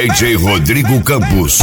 DJ Rodrigo Campos.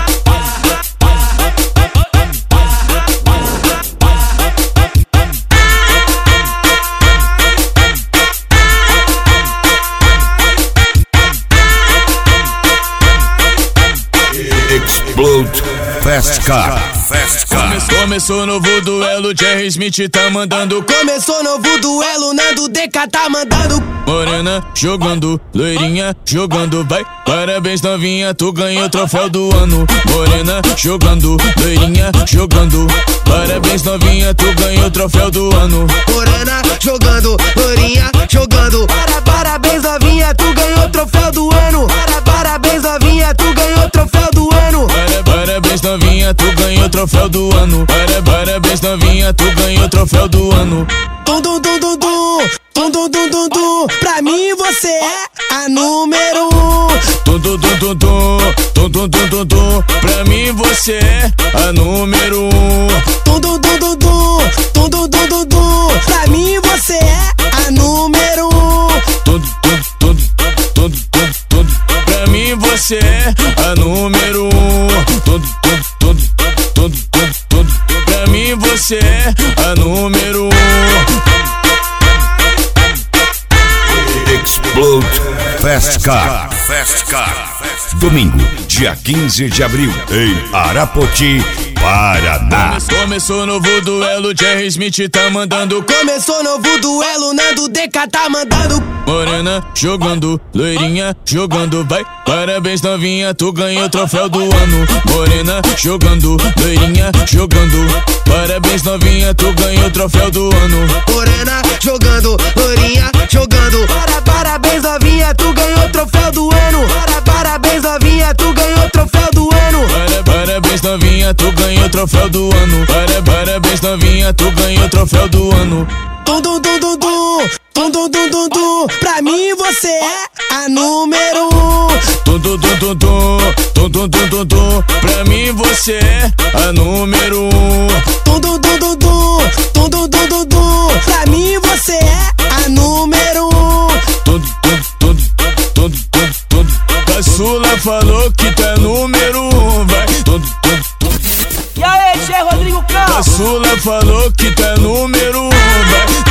Explode Fast Car. Começou novo duelo, Jerry Smith tá mandando. Começou novo duelo, Nando DK tá mandando. Morena jogando, loirinha jogando, vai. Parabéns novinha, tu ganhou o troféu do ano. Morena jogando, loirinha jogando. Parabéns novinha, tu ganhou o troféu do ano. Morena jogando, loirinha jogando. Parabéns novinha, tu ganhou o troféu do ano. Parabéns novinha, tu ganhou o troféu do ano. Parabéns novinha, tu ganhou o troféu do ano. Parabéns novinha, tu ganhou o troféu do ano. Tum tum tum tum tum, tum tum tum tum tum. Pra mim você é a número 1. Tum tum tum tum tum, tum tum tum tum tum. Pra mim você é a número 1. Tum tum tum tum tum, tum tum tum tum tum. Pra mim você é a número 1. Tum tum tum tum tum tum. Pra mim você é a número 1. Tum tum tum tum tum tum. Pra mim você é a número 1. Explode Fast Car. Domingo, dia 15 de abril, em Arapoti, Paraná. Começou novo duelo, Jerry Smith tá mandando. Começou novo duelo, Nando DK tá mandando. Morena jogando, loirinha jogando, vai. Parabéns novinha, tu ganhou o troféu do ano. Morena jogando, loirinha jogando. Parabéns novinha, tu ganhou o troféu do ano. Morena jogando, loirinha jogando. Parabéns novinha, tu ganhou o troféu do ano. Parabéns novinha, tu ganhou o troféu do ano. Parabéns novinha, tu ganhou o troféu do ano. Parabéns novinha, tu ganhou o troféu do ano. Tum tum tum tum tum, tum tum tum tum tum. Pra mim você é a número 1. Tum tum tum tum tum, tum tum tum tum tum. Pra mim você é a número 1. Tum tum tum tum tum, tum tum tum tum tum. Pra mim você é a número 1. Tum tum tum tum tum tum. Caçula falou que tá número 1, vai. Tum tum tum. E aí, Tchê Rodrigo Campos? Caçula falou que tá número 1, vai.